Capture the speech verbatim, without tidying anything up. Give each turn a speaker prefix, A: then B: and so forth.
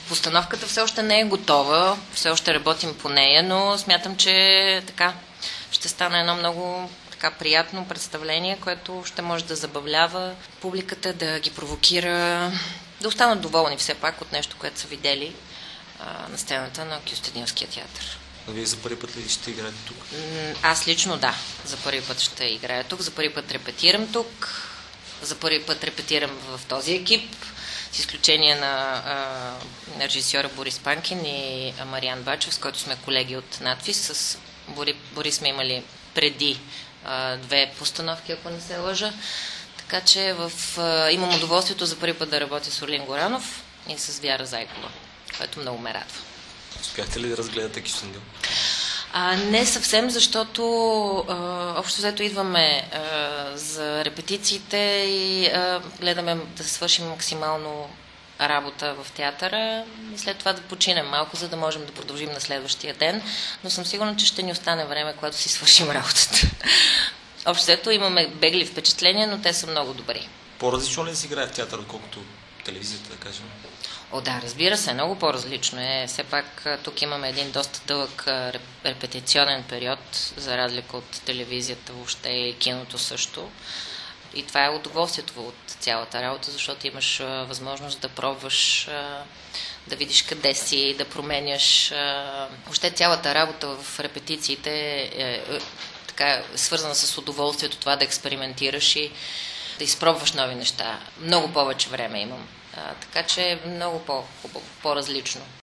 A: Постановката все още не е готова, все още работим по нея, но смятам, че така ще стане едно много така приятно представление, което ще може да забавлява публиката, да ги провокира, да останат доволни все пак от нещо, което са видели а, на сцената на Кюстендилския театър.
B: А вие за първи път ли ще играете тук?
A: Аз лично да, за първи път ще играя тук, за първи път репетирам тук, за първи път репетирам в този екип, с изключение на, а, на режисьора Борис Панкин и Мариан Бачев, с който сме колеги от надвис. С Бори, Борис сме имали преди а, две постановки, ако не се лъжа. Така че в, а, имам удоволствието за първи път да работя с Орлин Горанов и с Вяра Зайкова, което много ме радва.
B: Успяхте ли да разгледате Кюстендил?
A: А, не съвсем, защото а, общо взето идваме а, за репетициите и а, гледаме да свършим максимално работа в театъра и след това да починем малко, за да можем да продължим на следващия ден, но съм сигурна, че ще ни остане време, когато си свършим работата. Общо взето имаме бегли впечатления, но те са много добри.
B: По-различно ли да се играе в театър, отколкото телевизията, да кажем?
A: О, да, разбира се, много по-различно е. Все пак тук имаме един доста дълъг репетиционен период, за разлика от телевизията въобще и киното също. И това е удоволствието от цялата работа, защото имаш а, възможност да пробваш, а, да видиш къде си, да променяш. А, въобще цялата работа в репетициите е, е, е така, свързана с удоволствието, това да експериментираш и да изпробваш нови неща. Много повече време имам. А, така че е много по-хубаво, по-различно.